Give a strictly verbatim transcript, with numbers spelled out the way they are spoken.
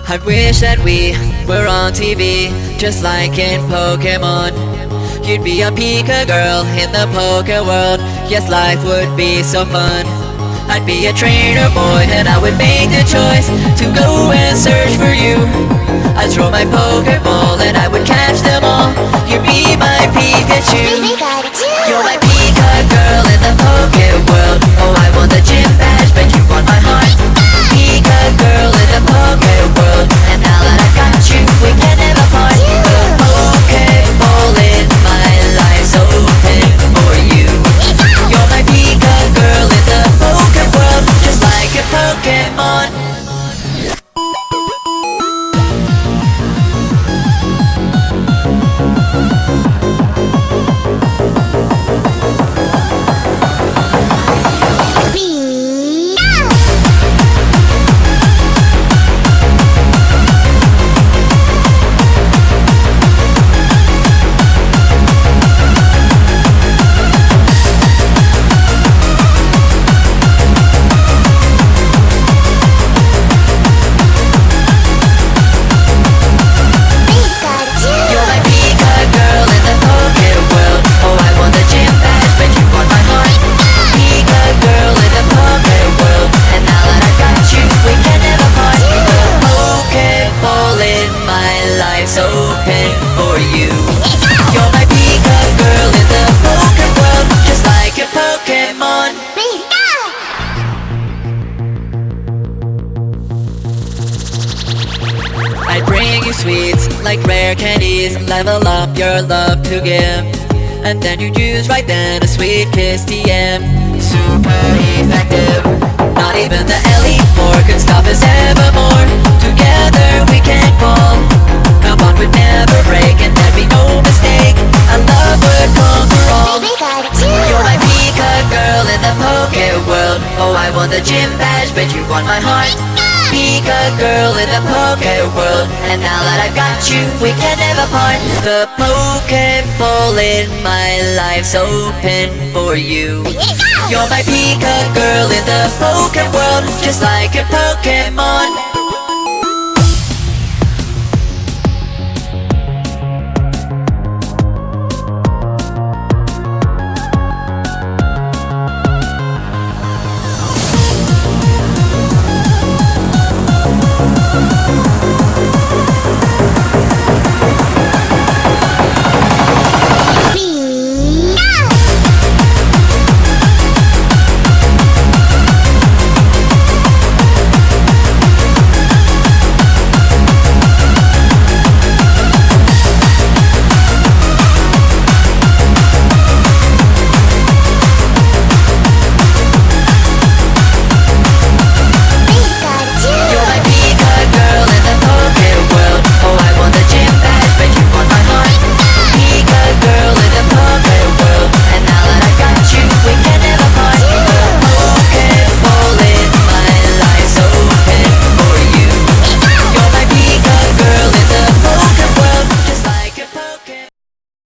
I wish that we were on T V, just like in Pokemon. You'd be a Pika girl in the Poke world. Yes, life would be so fun. I'd be a trainer boy and I would make the choice to go and search for you. I'd throw my Pokeball and I would catch them all. You'd be my Pikachu. You're my Pika girl in the Poke world. Oh, I want the gym badge, but you want my heart. Pika girl in the Poke world, and now that I've got you, we can never part. The Pokeball in my life's open for you. You're my Pika girl in the Poke world, just like a Pokemon. Open for you. You're my Pika girl in the Poke world, just like a Pokemon. I bring you sweets like rare candies, level up your love to give, and then you choose right then a sweet kiss T M. Super effective. Not even the Elite Four can stop us evermore. Together we can fall. Our bond would never break and there'd be no mistake. Our love would conquer all. You're my Pika girl in the Poke world. Oh, I want the gym badge, but you want my heart. Pika girl in the Poke world, and now that I've got you, we can never part. The Pokeball in my life's open for you. You're my Pika girl in the Poke world, just like a Pokemon.